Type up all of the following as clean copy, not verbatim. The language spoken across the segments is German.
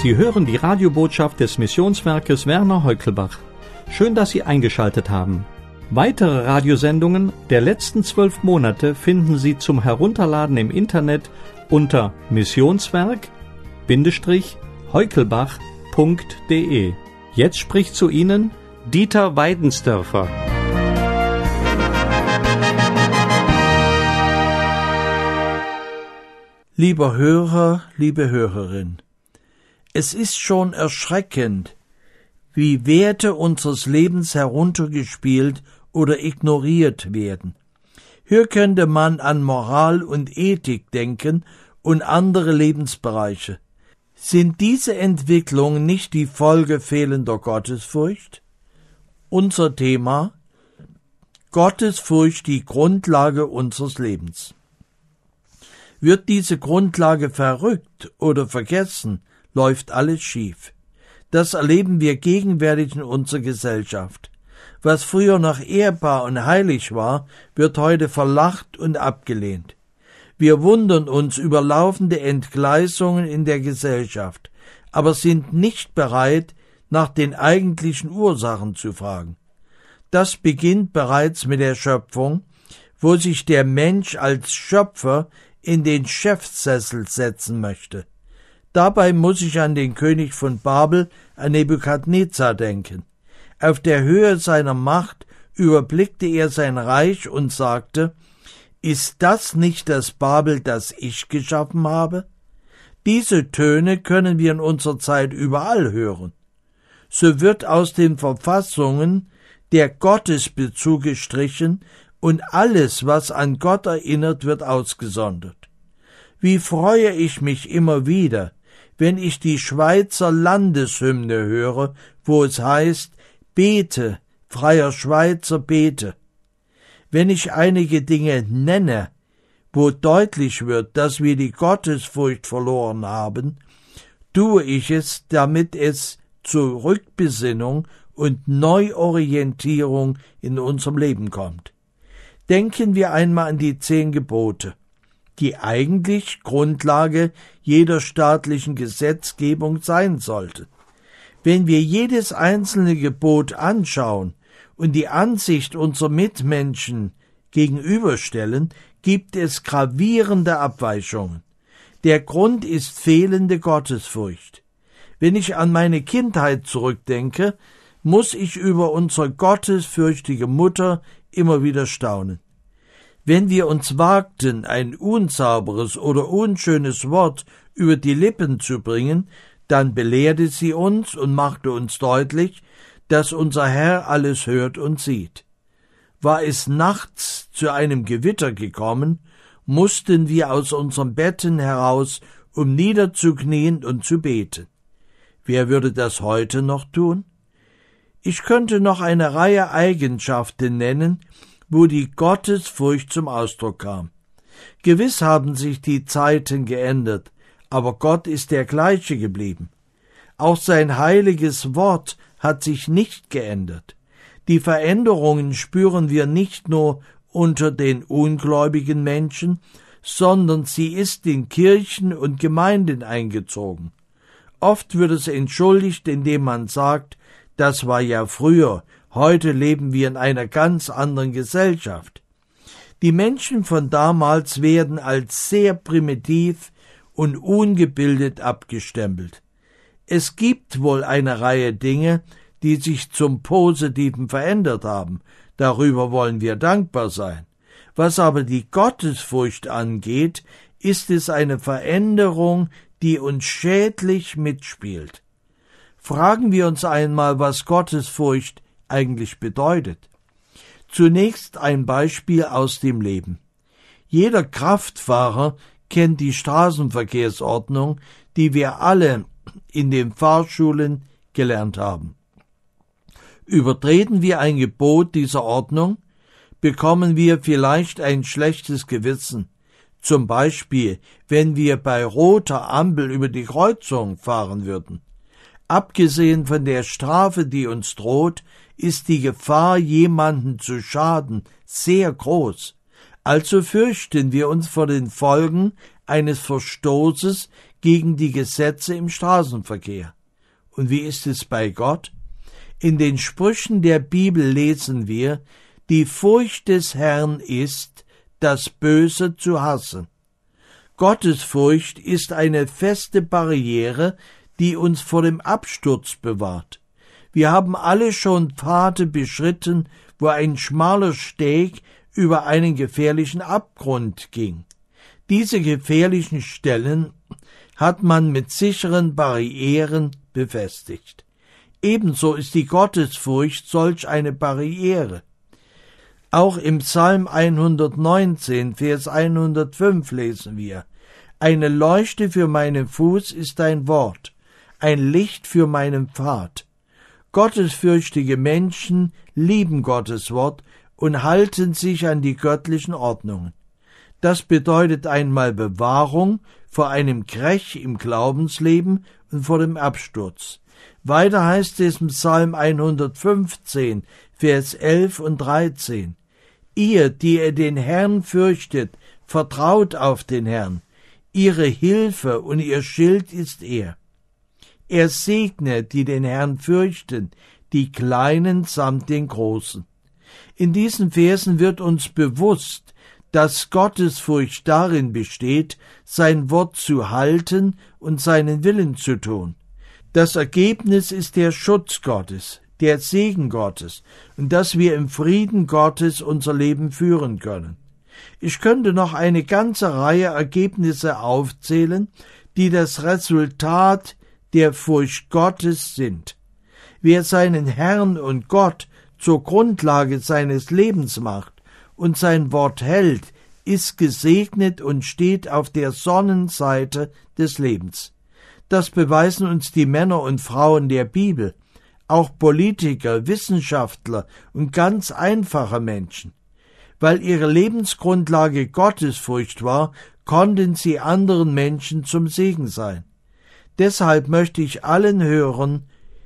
Sie hören die Radiobotschaft des Missionswerkes Werner Heukelbach. Schön, dass Sie eingeschaltet haben. Weitere Radiosendungen der letzten 12 Monate finden Sie zum Herunterladen im Internet unter missionswerk-heukelbach.de. Jetzt spricht zu Ihnen Dieter Weidensdörfer. Lieber Hörer, liebe Hörerin, es ist schon erschreckend, wie Werte unseres Lebens heruntergespielt oder ignoriert werden. Hier könnte man an Moral und Ethik denken und andere Lebensbereiche. Sind diese Entwicklungen nicht die Folge fehlender Gottesfurcht? Unser Thema: Gottesfurcht, die Grundlage unseres Lebens. Wird diese Grundlage verrückt oder vergessen, läuft alles schief. Das erleben wir gegenwärtig in unserer Gesellschaft. Was früher noch ehrbar und heilig war, wird heute verlacht und abgelehnt. Wir wundern uns über laufende Entgleisungen in der Gesellschaft, aber sind nicht bereit, nach den eigentlichen Ursachen zu fragen. Das beginnt bereits mit der Schöpfung, wo sich der Mensch als Schöpfer in den Chefsessel setzen möchte. Dabei muss ich an den König von Babel, an Nebukadnezar, denken. Auf der Höhe seiner Macht überblickte er sein Reich und sagte: Ist das nicht das Babel, das ich geschaffen habe? Diese Töne können wir in unserer Zeit überall hören. So wird aus den Verfassungen der Gottesbezug gestrichen und alles, was an Gott erinnert, wird ausgesondert. Wie freue ich mich immer wieder, wenn ich die Schweizer Landeshymne höre, wo es heißt: Bete, freier Schweizer, bete. Wenn ich einige Dinge nenne, wo deutlich wird, dass wir die Gottesfurcht verloren haben, tue ich es, damit es zur Rückbesinnung und Neuorientierung in unserem Leben kommt. Denken wir einmal an die 10 Gebote, die eigentlich Grundlage jeder staatlichen Gesetzgebung sein sollte. Wenn wir jedes einzelne Gebot anschauen und die Ansicht unserer Mitmenschen gegenüberstellen, gibt es gravierende Abweichungen. Der Grund ist fehlende Gottesfurcht. Wenn ich an meine Kindheit zurückdenke, muss ich über unsere gottesfürchtige Mutter immer wieder staunen. Wenn wir uns wagten, ein unsauberes oder unschönes Wort über die Lippen zu bringen, dann belehrte sie uns und machte uns deutlich, dass unser Herr alles hört und sieht. War es nachts zu einem Gewitter gekommen, mussten wir aus unseren Betten heraus, um niederzuknien und zu beten. Wer würde das heute noch tun? Ich könnte noch eine Reihe Eigenschaften nennen, wo die Gottesfurcht zum Ausdruck kam. Gewiss haben sich die Zeiten geändert, aber Gott ist der gleiche geblieben. Auch sein heiliges Wort hat sich nicht geändert. Die Veränderungen spüren wir nicht nur unter den ungläubigen Menschen, sondern sie ist in Kirchen und Gemeinden eingezogen. Oft wird es entschuldigt, indem man sagt, das war ja früher, heute leben wir in einer ganz anderen Gesellschaft. Die Menschen von damals werden als sehr primitiv und ungebildet abgestempelt. Es gibt wohl eine Reihe Dinge, die sich zum Positiven verändert haben. Darüber wollen wir dankbar sein. Was aber die Gottesfurcht angeht, ist es eine Veränderung, die uns schädlich mitspielt. Fragen wir uns einmal, was Gottesfurcht eigentlich bedeutet. Zunächst ein Beispiel aus dem Leben. Jeder Kraftfahrer kennt die Straßenverkehrsordnung, die wir alle in den Fahrschulen gelernt haben. Übertreten wir ein Gebot dieser Ordnung, bekommen wir vielleicht ein schlechtes Gewissen. Zum Beispiel, wenn wir bei roter Ampel über die Kreuzung fahren würden. Abgesehen von der Strafe, die uns droht, ist die Gefahr, jemanden zu schaden, sehr groß. Also fürchten wir uns vor den Folgen eines Verstoßes gegen die Gesetze im Straßenverkehr. Und wie ist es bei Gott? In den Sprüchen der Bibel lesen wir, die Furcht des Herrn ist, das Böse zu hassen. Gottesfurcht ist eine feste Barriere, die uns vor dem Absturz bewahrt. Wir haben alle schon Pfade beschritten, wo ein schmaler Steg über einen gefährlichen Abgrund ging. Diese gefährlichen Stellen hat man mit sicheren Barrieren befestigt. Ebenso ist die Gottesfurcht solch eine Barriere. Auch im Psalm 119, Vers 105 lesen wir: Eine Leuchte für meinen Fuß ist dein Wort, ein Licht für meinen Pfad. Gottesfürchtige Menschen lieben Gottes Wort und halten sich an die göttlichen Ordnungen. Das bedeutet einmal Bewahrung vor einem Krech im Glaubensleben und vor dem Absturz. Weiter heißt es im Psalm 115, Vers 11 und 13: Ihr, die ihr den Herrn fürchtet, vertraut auf den Herrn. Ihre Hilfe und ihr Schild ist er. Er segne, die den Herrn fürchten, die Kleinen samt den Großen. In diesen Versen wird uns bewusst, dass Gottesfurcht darin besteht, sein Wort zu halten und seinen Willen zu tun. Das Ergebnis ist der Schutz Gottes, der Segen Gottes und dass wir im Frieden Gottes unser Leben führen können. Ich könnte noch eine ganze Reihe Ergebnisse aufzählen, die das Resultat der Furcht Gottes sind. Wer seinen Herrn und Gott zur Grundlage seines Lebens macht und sein Wort hält, ist gesegnet und steht auf der Sonnenseite des Lebens. Das beweisen uns die Männer und Frauen der Bibel, auch Politiker, Wissenschaftler und ganz einfache Menschen. Weil ihre Lebensgrundlage Gottesfurcht war, konnten sie anderen Menschen zum Segen sein. Deshalb möchte ich allen Hörern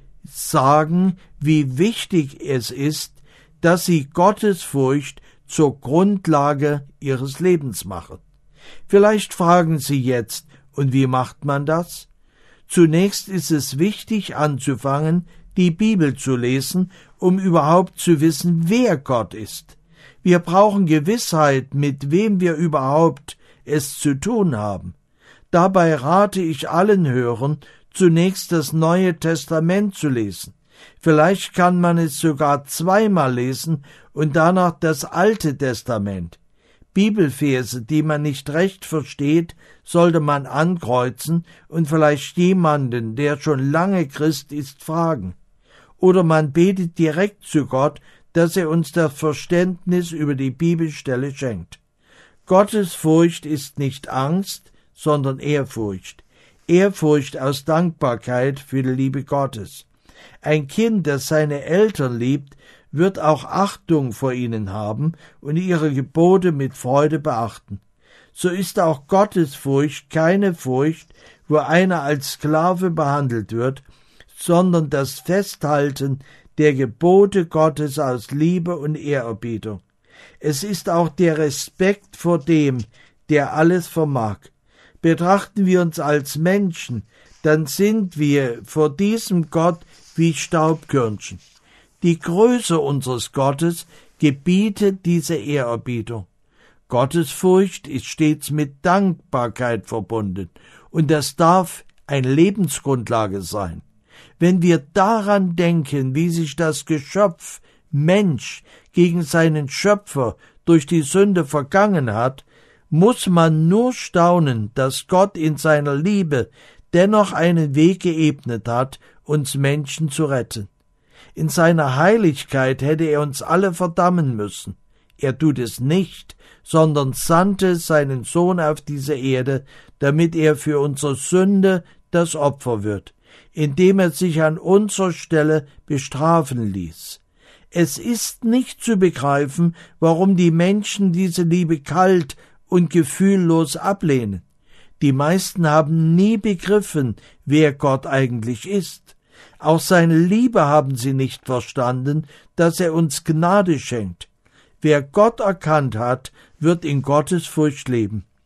sagen, wie wichtig es ist, dass sie Gottesfurcht zur Grundlage ihres Lebens machen. Vielleicht fragen Sie jetzt, und wie macht man das? Zunächst ist es wichtig anzufangen, die Bibel zu lesen, um überhaupt zu wissen, wer Gott ist. Wir brauchen Gewissheit, mit wem wir überhaupt es zu tun haben. Dabei rate ich allen Hörern, zunächst das Neue Testament zu lesen. Vielleicht kann man es sogar zweimal lesen und danach das Alte Testament. Bibelverse, die man nicht recht versteht, sollte man ankreuzen und vielleicht jemanden, der schon lange Christ ist, fragen. Oder man betet direkt zu Gott, dass er uns das Verständnis über die Bibelstelle schenkt. Gottesfurcht ist nicht Angst, sondern Ehrfurcht. Ehrfurcht aus Dankbarkeit für die Liebe Gottes. Ein Kind, das seine Eltern liebt, wird auch Achtung vor ihnen haben und ihre Gebote mit Freude beachten. So ist auch Gottesfurcht keine Furcht, wo einer als Sklave behandelt wird, sondern das Festhalten der Gebote Gottes aus Liebe und Ehrerbietung. Es ist auch der Respekt vor dem, der alles vermag. Betrachten wir uns als Menschen, dann sind wir vor diesem Gott wie Staubkörnchen. Die Größe unseres Gottes gebietet diese Ehrerbietung. Gottesfurcht ist stets mit Dankbarkeit verbunden, und das darf eine Lebensgrundlage sein. Wenn wir daran denken, wie sich das Geschöpf Mensch gegen seinen Schöpfer durch die Sünde vergangen hat, muss man nur staunen, dass Gott in seiner Liebe dennoch einen Weg geebnet hat, uns Menschen zu retten. In seiner Heiligkeit hätte er uns alle verdammen müssen. Er tut es nicht, sondern sandte seinen Sohn auf diese Erde, damit er für unsere Sünde das Opfer wird, indem er sich an unserer Stelle bestrafen ließ. Es ist nicht zu begreifen, warum die Menschen diese Liebe kalt und gefühllos ablehnen. Die meisten haben nie begriffen, wer Gott eigentlich ist. Auch seine Liebe haben sie nicht verstanden, dass er uns Gnade schenkt. Wer Gott erkannt hat, wird in Gottesfurcht leben.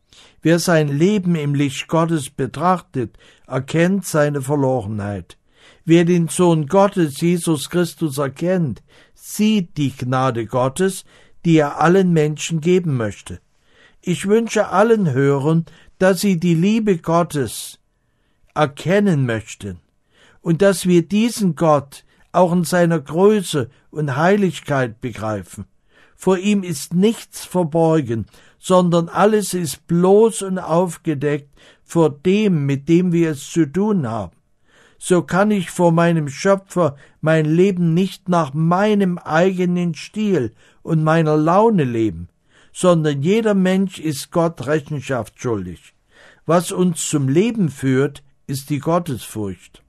Wer sein Leben im Licht Gottes betrachtet, erkennt seine Verlorenheit. Wer den Sohn Gottes, Jesus Christus, erkennt, sieht die Gnade Gottes, die er allen Menschen geben möchte. Ich wünsche allen Hörern, dass sie die Liebe Gottes erkennen möchten und dass wir diesen Gott auch in seiner Größe und Heiligkeit begreifen. Vor ihm ist nichts verborgen, sondern alles ist bloß und aufgedeckt vor dem, mit dem wir es zu tun haben. So kann ich vor meinem Schöpfer mein Leben nicht nach meinem eigenen Stil und meiner Laune leben, sondern jeder Mensch ist Gott Rechenschaft schuldig. Was uns zum Leben führt, ist die Gottesfurcht.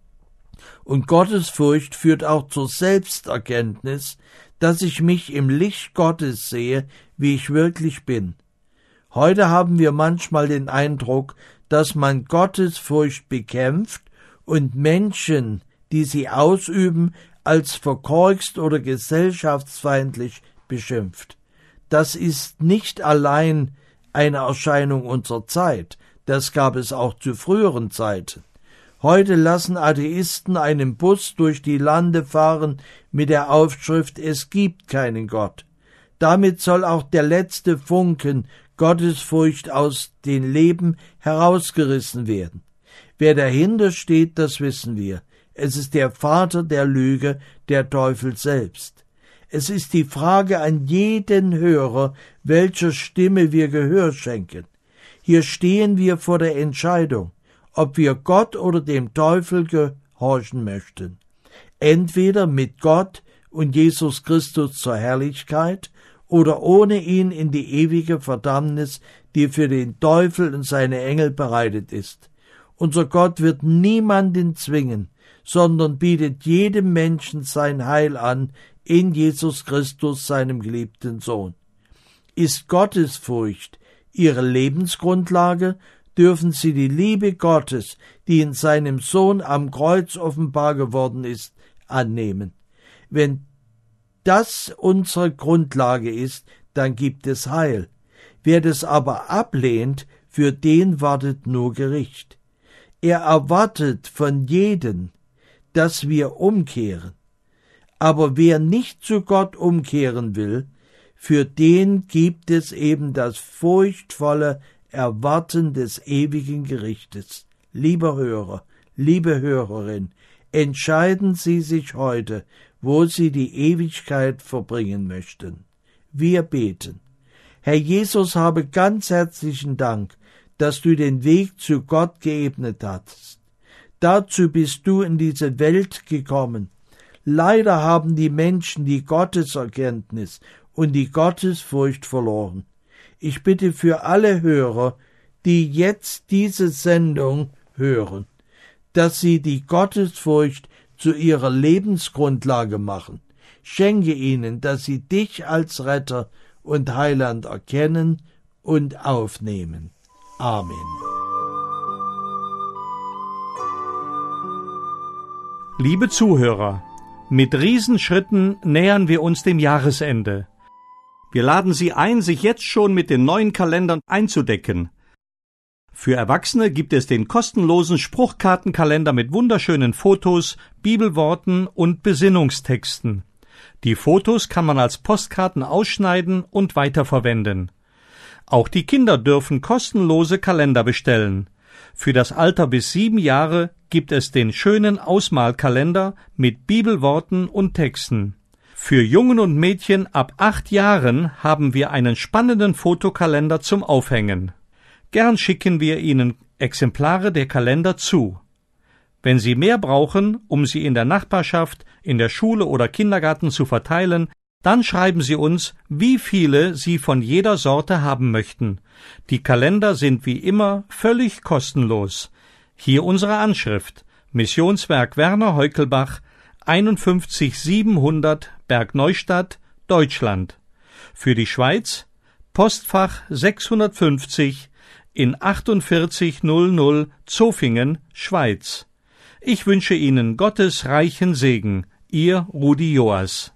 Und Gottesfurcht führt auch zur Selbsterkenntnis, dass ich mich im Licht Gottes sehe, wie ich wirklich bin. Heute haben wir manchmal den Eindruck, dass man Gottesfurcht bekämpft und Menschen, die sie ausüben, als verkorkst oder gesellschaftsfeindlich beschimpft. Das ist nicht allein eine Erscheinung unserer Zeit, das gab es auch zu früheren Zeiten. Heute lassen Atheisten einen Bus durch die Lande fahren mit der Aufschrift »Es gibt keinen Gott«. Damit soll auch der letzte Funken Gottesfurcht aus den Leben herausgerissen werden. Wer dahinter steht, das wissen wir. Es ist der Vater der Lüge, der Teufel selbst. Es ist die Frage an jeden Hörer, welcher Stimme wir Gehör schenken. Hier stehen wir vor der Entscheidung, ob wir Gott oder dem Teufel gehorchen möchten. Entweder mit Gott und Jesus Christus zur Herrlichkeit oder ohne ihn in die ewige Verdammnis, die für den Teufel und seine Engel bereitet ist. Unser Gott wird niemanden zwingen, sondern bietet jedem Menschen sein Heil an in Jesus Christus, seinem geliebten Sohn. Ist Gottesfurcht ihre Lebensgrundlage, dürfen sie die Liebe Gottes, die in seinem Sohn am Kreuz offenbar geworden ist, annehmen. Wenn das unsere Grundlage ist, dann gibt es Heil. Wer das aber ablehnt, für den wartet nur Gericht. Er erwartet von jedem, dass wir umkehren. Aber wer nicht zu Gott umkehren will, für den gibt es eben das furchtvolle Erwarten des ewigen Gerichtes. Lieber Hörer, liebe Hörerin, entscheiden Sie sich heute, wo Sie die Ewigkeit verbringen möchten. Wir beten. Herr Jesus, habe ganz herzlichen Dank, dass du den Weg zu Gott geebnet hast. Dazu bist du in diese Welt gekommen. Leider haben die Menschen die Gotteserkenntnis und die Gottesfurcht verloren. Ich bitte für alle Hörer, die jetzt diese Sendung hören, dass sie die Gottesfurcht zu ihrer Lebensgrundlage machen. Schenke ihnen, dass sie dich als Retter und Heiland erkennen und aufnehmen. Amen. Liebe Zuhörer, mit Riesenschritten nähern wir uns dem Jahresende. Wir laden Sie ein, sich jetzt schon mit den neuen Kalendern einzudecken. Für Erwachsene gibt es den kostenlosen Spruchkartenkalender mit wunderschönen Fotos, Bibelworten und Besinnungstexten. Die Fotos kann man als Postkarten ausschneiden und weiterverwenden. Auch die Kinder dürfen kostenlose Kalender bestellen. Für das Alter bis 7 Jahre gibt es den schönen Ausmalkalender mit Bibelworten und Texten. Für Jungen und Mädchen ab 8 Jahren haben wir einen spannenden Fotokalender zum Aufhängen. Gern schicken wir Ihnen Exemplare der Kalender zu. Wenn Sie mehr brauchen, um sie in der Nachbarschaft, in der Schule oder Kindergarten zu verteilen, dann schreiben Sie uns, wie viele Sie von jeder Sorte haben möchten. Die Kalender sind wie immer völlig kostenlos. Hier unsere Anschrift: Missionswerk Werner Heukelbach, 51700 Bergneustadt, Deutschland. Für die Schweiz Postfach 650 in 4800 Zofingen, Schweiz. Ich wünsche Ihnen Gottes reichen Segen. Ihr Rudi Joas.